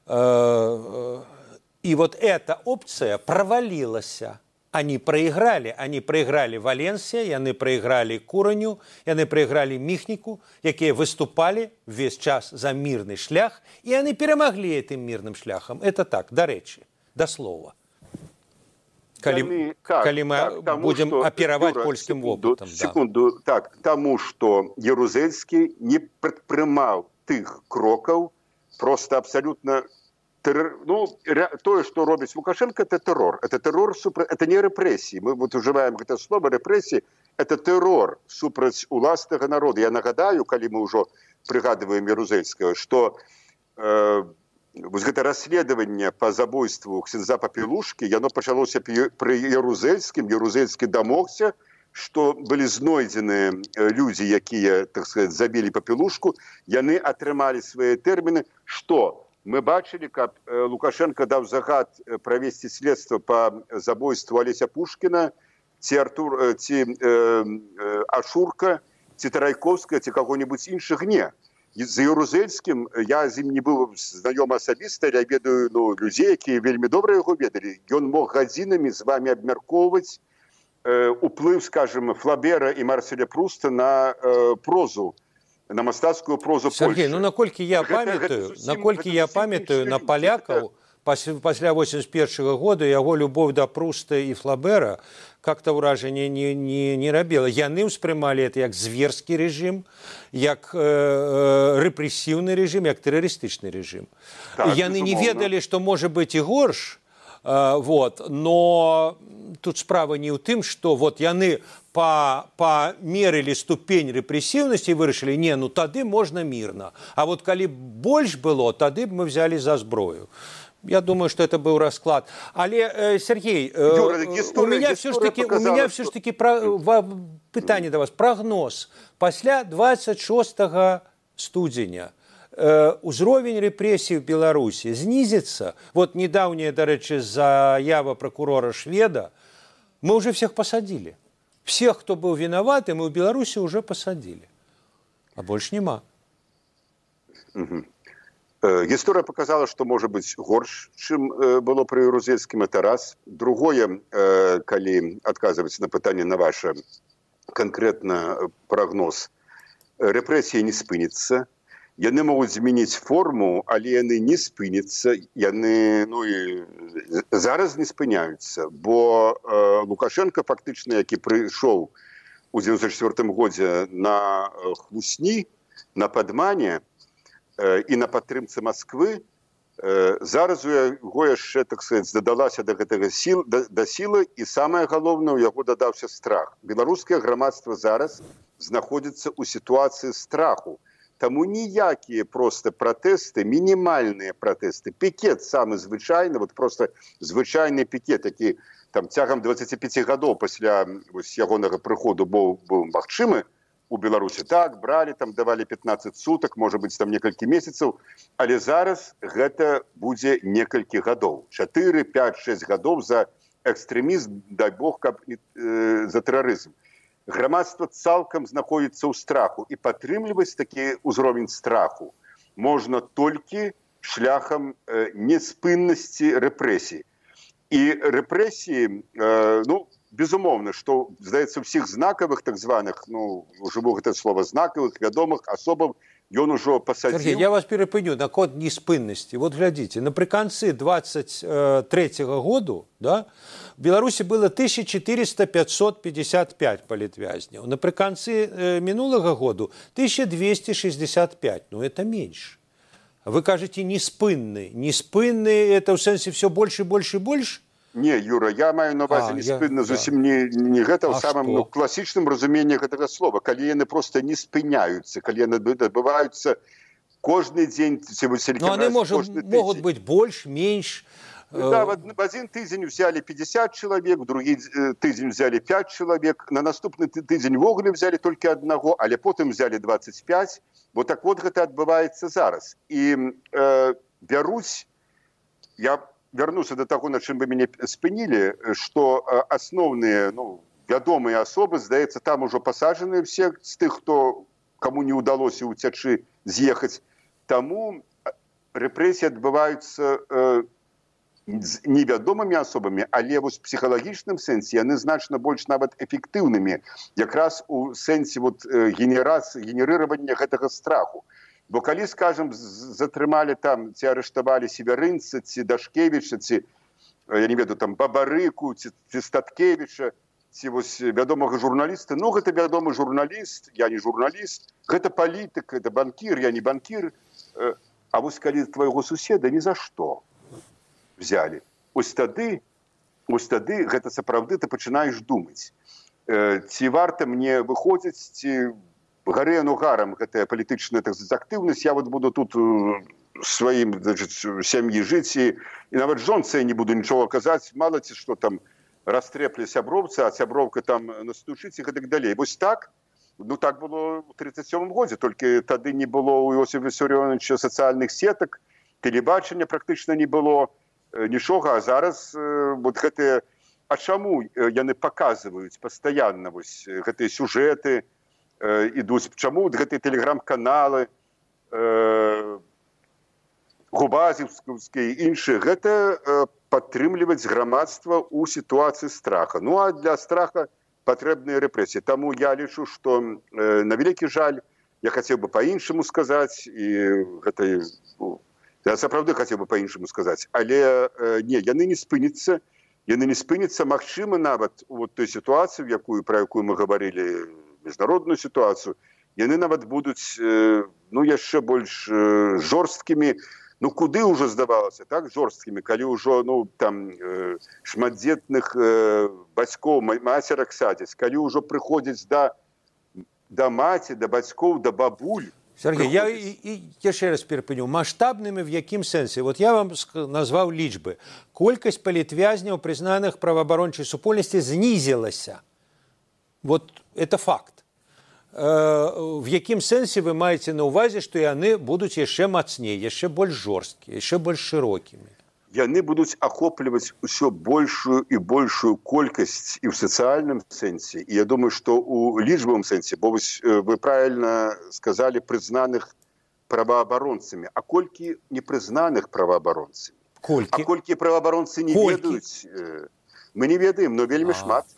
И вот эта опция провалилась. Они проиграли Валенсия, яны проиграли Кураню, яны проиграли Міхніку, якія выступали весь час за мирный шлях, и они перемогли этим мирным шляхом. Это так, до речи, до слова. Калі мы будем оперовать польским опытом. Секунду, так, тому, что Ярузельскі не прадпрымаў тых крокаў, просто абсолютно... тое, што робіць Лукашенко, это террор. Это не репрессии. Мы вот уживаем это слово репрессии. Это террор супраць уласнага народа. Я нагадаю, калі мы ўжо прыгадываем Ярузельскага, што гэта расследаванне по забойству ксяндза Папелушкі, яно пачалося пры Ярузельскім. Ярузельскі дамогся, што былі знойдзены людзі, якія, так сказать, забілі Папелушку. Яны атрымалі свае тэрміны. Што? Мы бачылі, каб Лукашенко даў загад правесці следства по забойству Алеся Пушкіна, ці Ашурка, ці Тарайковская, ці каго-нибудь іншых. Не. За Ярузельскім я з ім не быў знаёмы асабіста, я ведаю людзей, якія вельмі добра яго ведалі. Ён мог гадзінамі з вами абмяркоўваць уплыв, скажем, Флабера і Марселя Пруста на прозу, на мастацкую прозу Польши. Сергей, наколькі я памятаю, на палякаў пасля 81-го года яго любоў да Пруста і Флабера как-то ўражанне не рабіла. Яны ўспрымалі это як зверскі рэжым, як рэпрэсіўны рэжым, як тэрарыстычны рэжым. Так, яны не ведалі, што можа быць і горш, но тут справа не ў тым, што яны памерылі ступень рэпрэсіўнасці і вырашылі, тады можна мірна. А калі больш было, тады б мы взяли за зброю. Я думаю, что это был расклад. Але, Сергей, у меня все ж таки пытанне до вас. Прогноз. Пасля 26 студзеня узровень рэпрэсій в Беларусі знизится. Недавняя, до речи, заява прокурора Шведа. Мы уже всех посадили. Всех, кто был виноват, мы в Беларуси уже посадили. А больше нема. Гісторыя показала, што можа быць горш, чым было пры Ярузельскім, это раз. Другое, калі адказваць на пытанне на ваше конкретно прогноз, рэпрэсія не спыніцца. Яны могуць змяніць форму, але яны не спыняцца. Яны зараз не спыняюцца, бо Лукашенко фактычна, які прыйшоў у 94 годзе на хлусні, на падмане і на падтрымцы Масквы, зараз у яго яшчэ, так сказать, дадалася да гэтага сілы, і самае галоўнае, у яго дадаўся страх. Беларускае грамадства зараз знаходзіцца ў сітуацыі страху. Таму ніякія просто пратэсты, мінімальныя пратэсты, пікет самы звычайны, просто звычайны пікет, які цягам 25 гадоў пасля ягонага прыходу быў магчымы у Беларусі. Так, бралі, давалі 15 сутак, можа быць, некалькі месяцаў, але зараз гэта будзе некалькі гадоў. 4, 5, 6 гадоў за экстрэмізм, дай Бог, каб за тэрарызм. грамадства цалкам знаходзіцца ў страху, і падтрымліваць такі ўзровень страху можна толькі шляхам неспыннасці рэпрэсій. І рэпрэсіі, ну, безумоўна, што, здаецца, ўсіх знакавых, так званых, ну, ужыву гэта слова, знакавых, вядомых асобаў, ён ужо пасадзіў... Сергей, я вас перапыню на код неспыннасці. Вот глядзіце, напрыканцы 23-го году, да, в Беларусі было 1400-555 палітвязняў. Напрыканцы мінулага году 1265. Ну, это меньше. Вы кажете, неспынны. Неспынны, это в сэнсе все больше, больше, больше? Не, Юра, я маю на увазе неспынна зусім не гэта ў самым класічным разуменні гэтага слова, калі яны просто не спыняюцца, калі яны адбываюцца кожны дзень, но они могут быть больше, меньше. Да, в один тыдзень взяли 50 человек, в другі тыдзень взяли 5 человек, на наступны тыдзень ввогуле взяли только одного, але потым взяли 25. Вот так вот гэта адбываецца зараз. І бяруць, я вярнуся до таго, на чым вы мяне спынілі, што асноўныя, ну, вядомыя асобы, здаецца, там ужо пасаджаныя все з тых, каму не ўдалося ўцячы, з'ехаць. Таму рэпрэсіі адбываюцца з невядомымі асобамі, але вось псіхалагічным сэнсе яны значна больш нават эфектыўнымі, якраз у сэнсе вот генерирования гэтага страху. Бо калі, скажем, затрымалі там, ці арыштавалі Северынца, ці Дашкевіча, ці, я не ведаю, там, Бабарыку, ці Статкевіча, ці вось вядомага журналіста, ну, гэта вядомы журналіст, я не журналіст, гэта палітык, гэта банкір, я не банкір, а вось калі твайго суседа ні за што взяли. Ось тады гэта сапраўды ты пачынаеш думаць. Ці варта мне выходзіць, ці гарэ нугарам гэтая палітычная актыўнасць, я вот буду тут сваім, значит, сям'і жыць, і нават жонцы не буду нічога казаць, мала ці што там растрэплі сяброўца, а сяброўка там настучыць і гэтак далей. Вось так, ну так было ў 37-м годзе, толькі тады не было ў Іосифа Вісарыёновича сацыяльных сетак, тэлебачання практычна не было, нічога, а зараз вот гэтыя... А чаму яны паказваюць пастаянна вось гэтыя сюжэты ідуць? Чаму гэтыя тэлеграм-каналы, губазівскія і іншыя? Гэта падтрымліваць грамадства ў сітуацыі страха. Ну, а для страха патрэбныя рэпрэсіі. Таму я лічу, што на вялікі жаль, я хацеў бы па-іншаму сказаць, і гэта... Я сапраўды хацеў бы па-іншаму сказаць, але не, яны не спыняцца, магчыма, нават у той сітуацыі, пра якую мы гаварылі, міжнародную сітуацыю, яны нават будуць, ну, яшчэ больш жорсткімі, ну, куды ўжо здавалася, так, жорсткімі, калі ўжо, ну, там, шматдзетных бацькоў, мацерак садзяць, калі ўжо прыходзяць да маці, да бацькоў, да бабуль. Сергей, я ще раз перепиню. Масштабними в яким сенсі? От я вам назвав лічби. Кількість політв'язнів, признаних правооборончої супольності, знизилася. Вот это факт. В яким сенсі ви маєте на увазі, що вони будуть ще мацнее, ще більш жорсткі, ще більш широкими? Яны будуць ахопліваць усё большую і большую колькасць і ў сацыяльным сэнсе. І я думаю, што ў лічбавым сэнсе, бо вы правільна сказалі прызнаных праваабаронцамі. А колькі непрызнаных праваабаронцамі? Колькі? А колькі праваабаронцы не ведаюць? Мы не ведаем, но вельмі шмат.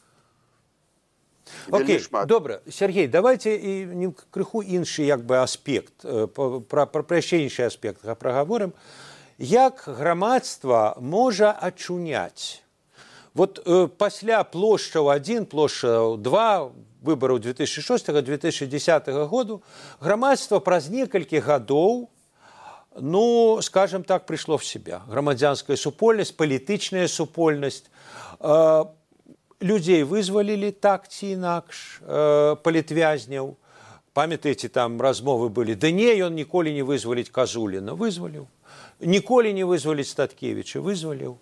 Окей, добре. Сергей, давайте і крыху іншы аспект, пра яшчэ іншы аспект прагаворым. Як грамадства можа ачуняць? Вот пасля плошчаў 1, плошчаў 2, выбараў 2006-2010 году, грамадства праз некалькі гадоў, ну, скажем так, прыйшло в себя. Грамадзянская супольнасць, палітычная супольнасць. Людзей вызвалілі так ці інакш, палітвязняў. Памятаеце, там размовы былі. Да не, ён ніколі не вызваліць Казуліна. Вызваліў. Ніколі не вызваліць Статкевіча, вызваліў.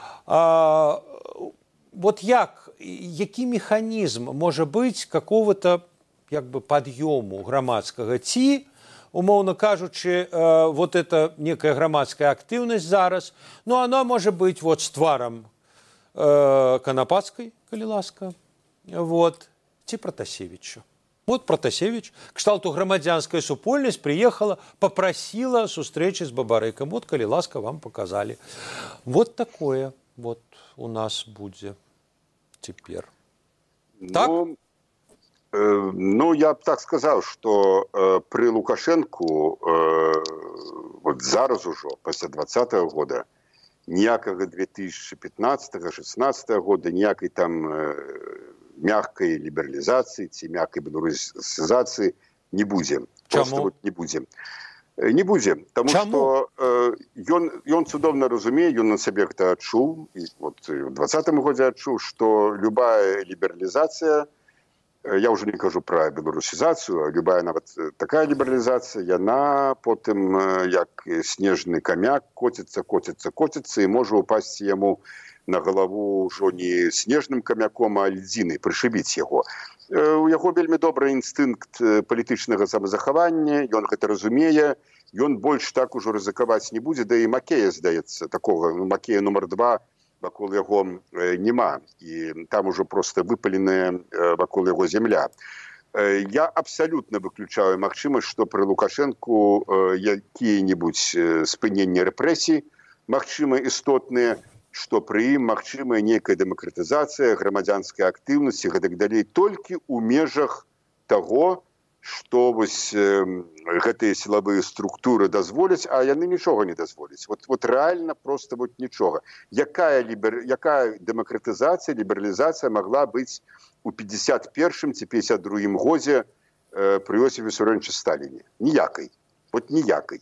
Вот які механізм можа быць какого-то пад'ёму грамадскага? Ці, умоўна кажучы, вот это некая грамадская актыўнасць зараз, ну, она можа быць вот з тварам Канапацкай, калі ласка, вот, ці Пратасевічу. Вот Пратасевич, кшталту грамадзянская супольнасць, приехала, попросила сустрэчы з Бабарэкам. Вот, калі ласка, вам показали. Вот такое вот у нас будзе цяпер. Так? Ну, я б так сказаў, што пры Лукашэнку вот зараз ужо, пасля 20-го года, ніякага 2015-16 года, ніякай там мягкай лібералізацыі ці мягкай беларусізацыі не будзе. Просто вот не будзе. Не будзе, таму што ён цудоўна разумее, ён на сабе гэта адчуў, вот у 20-м годзе адчуў, што любая лібералізацыя, я ўжо не кажу пра беларусізацыю, а любая нават такая лібералізацыя, яна потым, як снежны камяк, коціцца і можа упасці яму на галаву ўжо не снежным камяком, а льдзінай, прышыбіць яго. У яго вельмі добры інстынкт палітычнага самазахавання, ён гэта разумее, ён больш так ужо рызыкаваць не будзе, да і Макея, здаецца, такога, Макея нумар 2, вакол яго няма, і там ужо проста выпаленая вакол яго земля. Я абсалютна выключаю магчымасць, што пры Лукашэнку якія-небудзь спыненні рэпрэсій магчыма істотныя, што пры ім магчымая нейкая дэмакратызацыя, грамадзянская актыўнасць і гэтак далей, толькі ў межах таго, што вось гэтыя сілавыя структуры дазволяць, а яны нічога не дазволяць. Вот рэальна проста вот нічога. Якая дэмакратызацыя, лібералізацыя магла быць у 51-м ці 52-м годзе пры Йосіфе Вісарыёновичы Сталіне? Ніякай. Вот ніякай.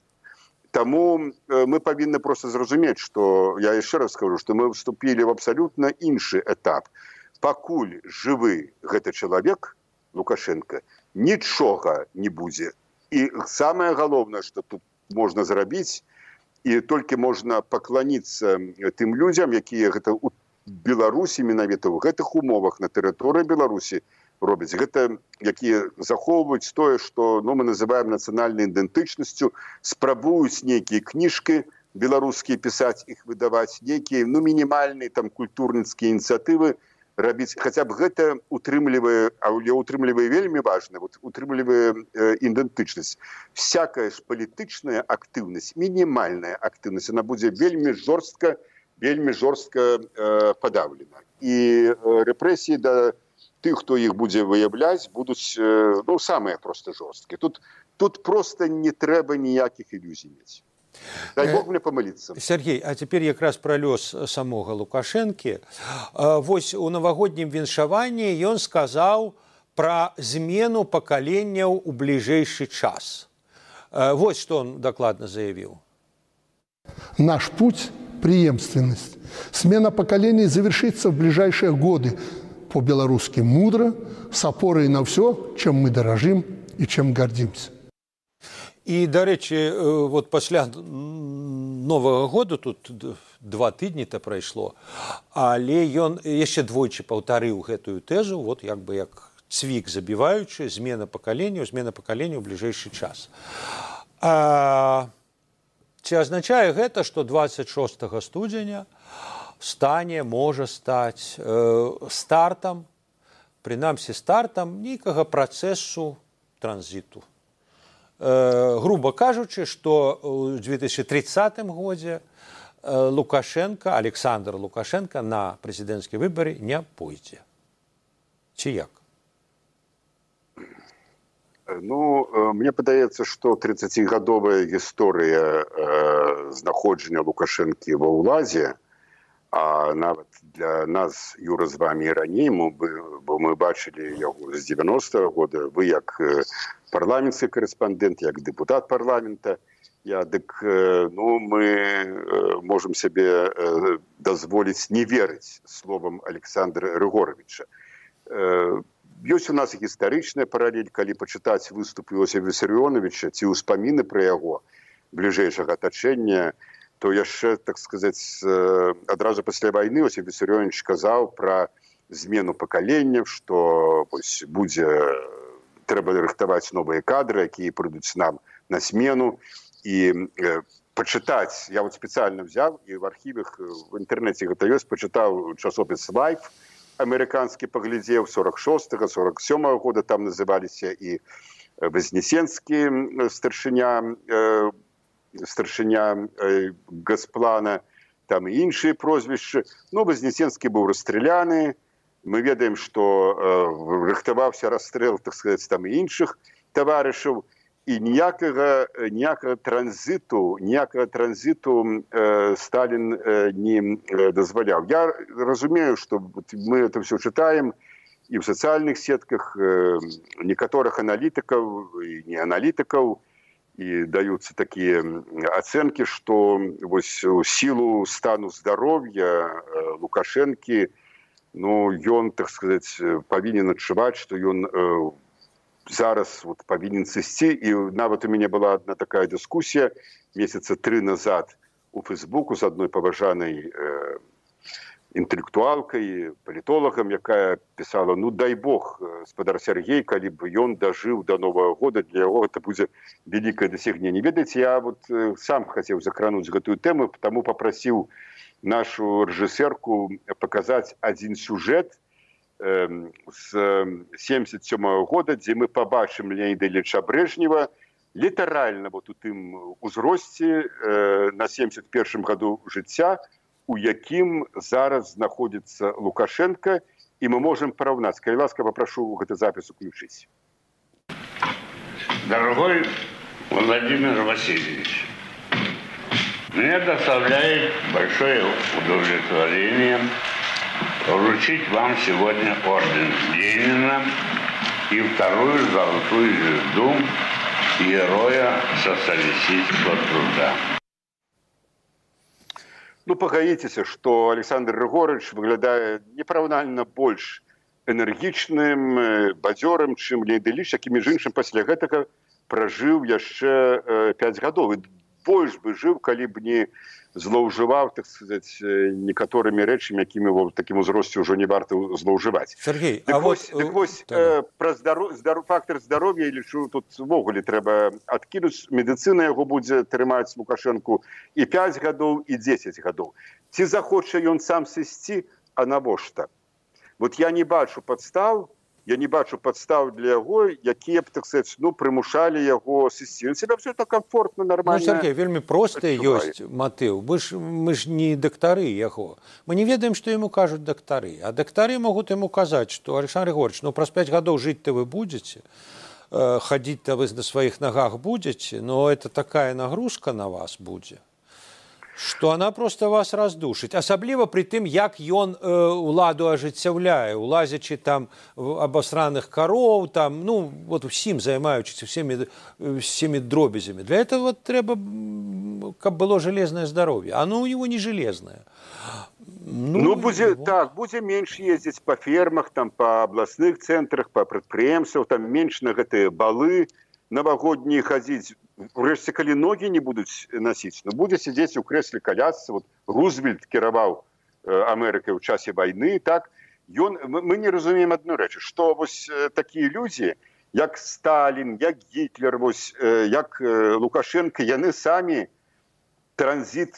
Таму мы павінны проста зразумець, што, я яшчэ раз скажу, што мы вступілі в абсалютна іншы этап. Пакуль жывы гэты чалавек, Лукашенко, нічога не будзе. І самае галоўнае, што тут можна зрабіць, і толькі можна пакланіцца тым людзям, якія гэта ў Беларусі, менавіта ў гэтых умовах на тэрыторыі Беларусі робяць. Гэта, якія захоўваюць тое, што мы называем нацыянальнай ідэнтычнасцю, спрабуюць нейкія кніжкі беларускія пісаць, іх выдаваць, нейкія мінімальныя там культурніцкія ініцыятывы рабіць. Хаця б гэта утрымлівае, але утрымлівае вельмі важна, утрымлівае ідэнтычнасць. Всякая ж палітычная актыўнасць, мінімальная актыўнасць, она будзе вельмі жорстка падаўлена. І рэпрэсіі да тых, хто іх будзе выяўляць, будуць самыя проста жорсткія. Тут проста не трэба ніякіх ілюзій мець. Дай Бог мне памыліцца. Сергей, а цяпер якраз пра лёс самога Лукашэнкі. Вось у навагоднім віншаванні ён сказаў пра змену пакаленняў у бліжэйшы час. Вось што он дакладна заявіў. Наш путь – преемственность. Смена поколений завершится в ближайшие годы. По-белорусски мудро, с опорой на все, чем мы дорожим и чем гордимся. І, да рэчы, вот пасля Новага года, тут 2 тыдні-то прайшло, але ён яшчэ двойчы паўтарыў гэтую тэзу, вот як бы як цвік забіваючы, змена пакаленняў у бліжэйшы час. Ці азначае гэта, што 26 студзеня можа стаць стартам, прынамсі стартам нейкага працэсу транзіту. Груба кажучы, што ў 2030 годзе Александр Лукашенко на прэзідэнцкія выбары не пойдзе. Ці як? Мне падаецца, што 30-гадовая гісторыя знаходжання Лукашэнкі ва ўладзе, а нават для нас, Юра, з вамі і раней, бо мы бачылі яго з 90-го года, вы як парламенцкі карэспандэнт, як дэпутат парламента, мы можам сабе дазволіць не верыць словам Александра Рыгоровича. Ёсць у нас гістарычная паралель, калі пачытаць выступ Йосіфа Вісарыёновича ці ўспаміны пра яго бліжэйшага атачэння, то яшчэ, так сказаць, адразу пасля вайны Йосіф Вісарыёнович казаў пра змену пакаленняў, што трэба рыхтаваць новыя кадры, якія прыйдуць нам на смену. І пачытаць, я вот спецыяльна взяў, і в архівах, в інтэрнэце гэта ёсць, пачытаў часопіс «Лайф», амерыканскі паглядзеў 46-го, 47-го года, там называліся і Вознесенскі старшыня Газплана, там і іншыя прозвішчы. Ну, Вознесенскі быў расстраляны. Мы ведаем, што рыхтаваўся расстрэл, так сказаць, там і іншых таварышаў. І ніякага транзіту Сталін не дазваляў. Я разумею, што мы это все чытаем і ў сацыяльных сетках некаторых аналітыкаў і не аналітыкаў, і даюцца такія ацэнкі, што вось у сілу стану здароўя Лукашэнкі, ну, ён, так сказаць, павінен адчуваць, што ён зараз вот павінен сысці. І нават у мяне была одна такая дыскусія месяца 3 назад у Фейсбуку з адной паважанай інтэлектуалкай, палітолагам, якая пісала: ну, дай Бог, спадар Сергей, калі б ён дажыў до Нового года, для яго это будзе вялікае дасягненне. Ведаеце, я вот сам хацеў закрануць гэтую тэму, таму папрасіў нашу рэжысэрку паказаць адзін сюжэт з 77-го года, дзе мы пабачым Леоніда Ільіча Брэжнева літаральна вот у тым узросце на 71-м году жыцця, у якім зараз знаходзіцца Лукашенко, і мы можем параўнаць. Калі ласка, попрошу гэты запіс уключыць. Дорогой Владимир Васильевич, мне доставляет большое удовлетворение вручить вам сегодня орден Ленина и вторую золотую звезду Героя социалистического труда. Ну, пагаіцеся, што Александр Григорьевич выглядае непараўнальна больш энергічным, бадзёрым, чым Леонід Іліч, які, між іншым, пасля гэтага пражыў яшчэ 5 гадоў. І больш бы жыў, калі б не злоўжываў, так сказаць, некаторымі рэчамі, якімі ў такім узросце ўжо не варта злоўжываць. Сергей, вось пра фактар здароўя, я лічу, тут увогуле трэба адкінуць. Медыцына яго будзе трымаць Лукашэнку і 5 гадоў, і 10 гадоў. Ці захоча ён сам сысці, а навошта? Вот я не бачу падстаў для яго, якія б, так сказаць, ну, прымушалі яго сысці. Ён себе абсолютно комфортно, нормально. Ну, Сергей, вельмі просты ёсць матыў. Мы ж не дактары яго. Мы не ведаем, што яму кажуць дактары. А дактары могуць яму казаць, што Александр Григорьевич, ну, праз 5 гадоў жыць-то вы будзеце, хадзіць-то вы на сваіх нагах будзеце, но это такая нагрузка на вас будзе, што она просто вас раздушыць. Асабліва пры тым, як ён уладу ажыццяўляе, улазячы там абасраных кароў, там, ну, вот усім займаючыся всеми дробязямі. Для этого трэба, каб было железное здароўе. Оно у него не железное. Ну, будзе менш ездзіць па фермах, там, па абласных цэнтрах, па прадпрыемствах, там менш на гэтыя балы навагоднія хадзіць. Урэшце, калі ногі не будуць насіць, ну, будзе сядзець у крэсле калясцы. Вот Рузвельт кіраваў Амерыкай ў часе вайны, так? Мы не разумеем адну рэч, што вось такія людзі, як Сталін, як Гітлер, вось, як Лукашенко, яны самі транзіт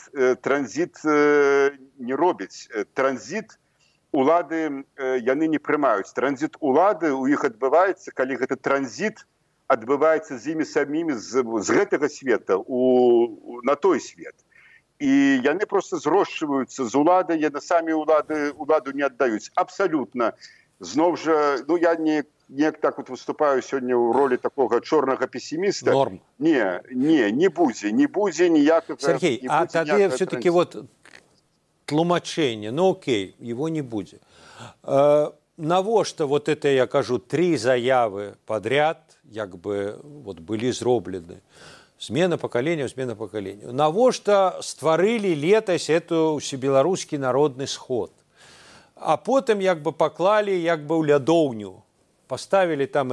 не робяць. Транзіт улады яны не прымаюць. Транзіт улады у іх адбываецца, калі гэты транзіт адбываецца з імі самімі з гэтага света на той свет. І яны просто зрошчваюцца з уладай, яны самі уладу не аддаюць. Абсалютна. Зноў жа, ну, я неяк так вот выступаю сёння ў ролі такога чорнага песіміста. Норм. Не будзе ніякага... Сергей, а тады все-таки вот тлумачэнне, ну окей, его не будзе. Навошта вот это, я кажу, 3 заявы подряд, як бы вот былі зроблены. Смена пакаленняў. Навошта стварылі летась эту усебеларускі народны сход? А потым як бы паклалі як бы ў лядоўню. Поставили там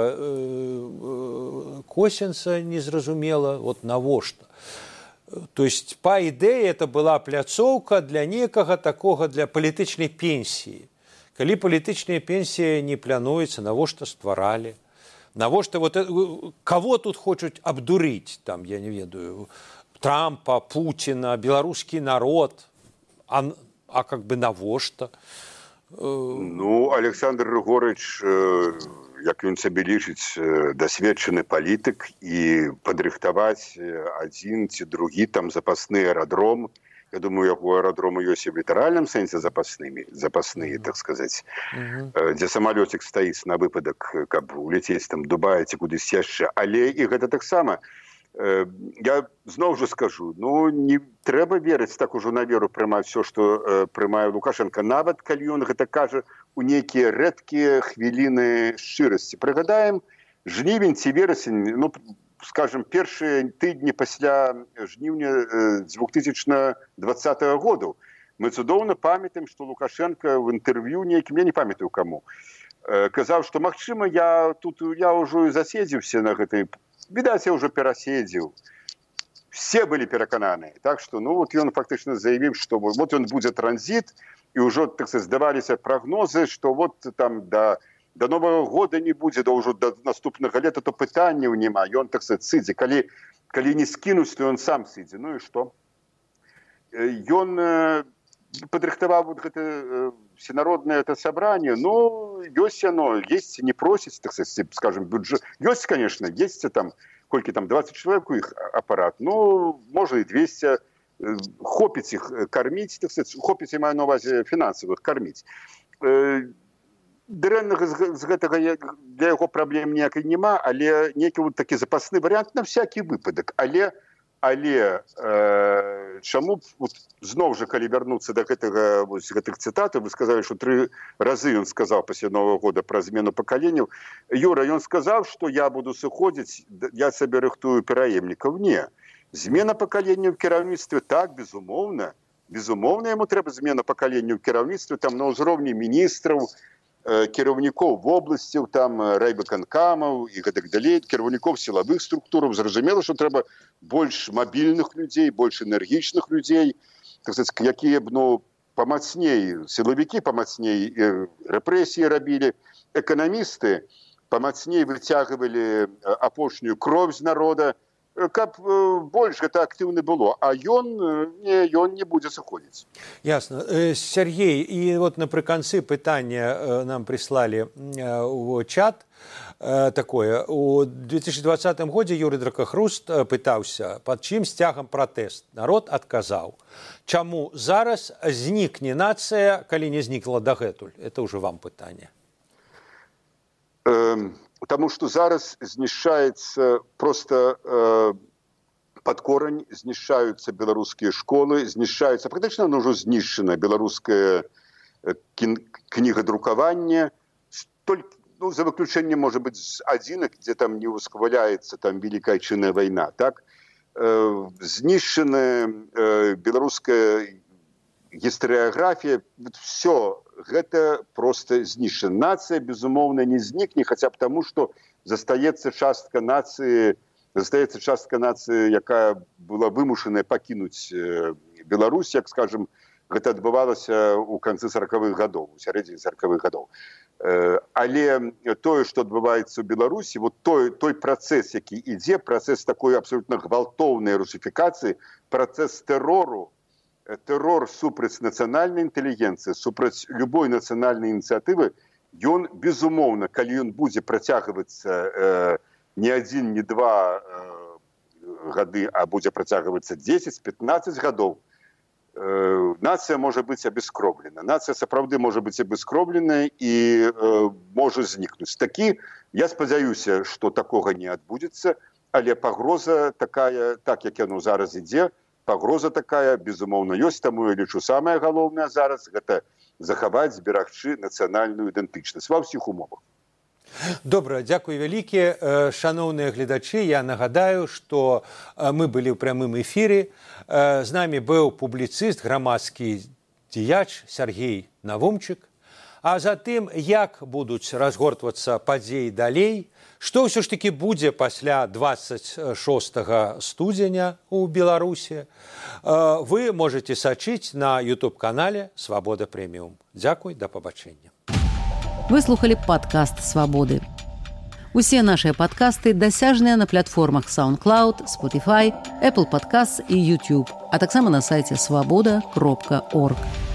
этого Косінца незразумела, вот навошта. То есть, по ідэі, это была пляцоўка для некага такога, для палітычнай пенсіі. Калі палітычныя пенсіі не плануецца, навошта стваралі? Навошта вот кого тут хочуць абдурыць, там, я не ведаю, Трампа, Путіна, беларускі народ, а как бы навошта? Александр Рыгорыч, як ён сабе лічыць, дасведчаны палітык, і падрыхтаваць адзін ці другі там запасны аэрадром. Я думаю, яго аэрадромы ёсць і в літаральным сэнсе запасныя, так сказаць, дзе самалёцік стаіць на выпадак, каб уляцець там Дубай ці кудысь яшчэ. Але і гэта таксама, я зноў жа скажу, не трэба верыць так ужо на веру прымаць все, што прымае Лукашенко, нават калі ён гэта кажа у нейкія рэдкія хвіліны шчырасці. Прыгадаем, жнівень ці верасень, скажем, першыя тыдні пасля жніўня 2020 году. Мы цудоўна памятаем, што Лукашенко в інтэрв'ю нейкім, я не памятаю каму, казаў, што магчыма, я ўжо і заседзіўся на гэтай, відаць, я ўжо пераседзіў. Все былі перакананыя. Так што, ён фактычна заявіў, што ён будзе транзіт, і ўжо, так сказать, здаваліся прагнозы, што там до Нового года не будзе, ўжо до наступнага лета, то пытанняў няма. Ён, так сказать, сыдзе. Калі не скінуць, то ён сам сыдзе. І што? Ён падрыхтаваў гэта всенароднае сабранне. Ёсць яно, есть, не просіць, так сказать, скажем, бюджет. Ёсць, конечно, есть там, колькі там, 20 чалавек у іх апарат. Можа і 200. Хопіць іх карміць, так сказать, хопіць, я маю на увазе фінансавых, карміць. Дрэннага з гэтага для яго праблем ніякай няма, але нейкі такі запасны варыянт на всякі выпадак. Але чаму зноў жа, калі вярнуцца да гэтых цытатаў, вы сказалі, што 3 разы ён сказаў пасля Нового года пра змену пакаленняў. Юра, ён сказаў, што я буду сыходзіць, я сабе рыхтую пераемнікаў. Не. Змена пакалення ў кіраўніцтве, так, безумоўна. Безумоўна, яму трэба змена пакалення ў кіраўніцтве, там на ўзроўні міністраў, кіраўнікоў вобласцяў, там райвыканкамаў і гэтак далей, кіраўнікоў сілавых структураў. Зразумела, што трэба больш мабільных людзей, больш энергічных людзей, так сказать, якія б, памацней, сілавікі памацней рэпрэсіі рабілі, эканамісты памацней выцягвалі апошнюю кроў з народа, каб больш гэта актыўна было, а ён не будзе сыходзіць. Ясна. Сергей, і напрыканцы пытання нам прыслалі ў чат такое. У 2020 годзе Юрый Дракахруст пытаўся, пад чым сцягам пратэст. Народ адказаў. Чаму зараз знікне нацыя, калі не знікла дагэтуль? Это ўжо вам пытанне. Потому что зараз знішчаецца просто под корень, знішчаюцца беларускія школы, знішчаецца, практычна ўжо знішчана беларускае кнігадрукаванне, за выключэннем, можа быць, адзінак, дзе там не ўсхваляецца там Великая Отчинная вайна, так? Знішчана беларуская гістарыяграфія, все гэта просто знішчана. Нацыя, безумоўна, не знікне, хаця б таму, што застаецца частка нацыі, якая была вымушаная пакінуць Беларусь, як, скажем, гэта адбывалася ў канцы 40-х гадоў, у сярэдзіне 40-х гадоў. Але тое, што адбываецца ў Беларусі, той працэс, які ідзе, працэс такой абсолютна гвалтоўнай русіфікацыі, працэс тэрору, тэрор супраць нацыянальнай інтэлігенцыі, супраць любой нацыянальнай ініцыятывы, ён, безумоўна, калі ён будзе працягвацца не 1, не 2 гады, а будзе працягвацца 10-15 гадоў, нацыя можа быць абескровлена. Нацыя сапраўды можа быць абескровлена і можа знікнуць. Я спадзяюся, што такога не адбудзецца, але пагроза такая, так як яно зараз ідзе, пагроза такая, безумоўна, ёсць, таму я лічу, самае галоўнае зараз гэта захаваць, зберагчы нацыянальную ідэнтычнасць ва ўсіх умовах. Добра, дзякуй вялікі. Шаноўныя гледачы, я нагадаю, што мы былі ў прямым эфіры. З намі быў публіцыст, грамадскі дзеяч Сергей Навумчык. А затым, як будуць разгортвацца падзеі далей, што ўсё ж такі будзе пасля 26 студзеня ў Беларусі, вы можете сачыць на YouTube-канале «Свабода Прэміум». Дзякуй, да пабачэння. Вы слухали падкаст «Свабоды». Усе нашыя падкасты дасяжныя на платформах SoundCloud, Spotify, Apple Podcasts і YouTube, а таксама на сайце свабода.орг.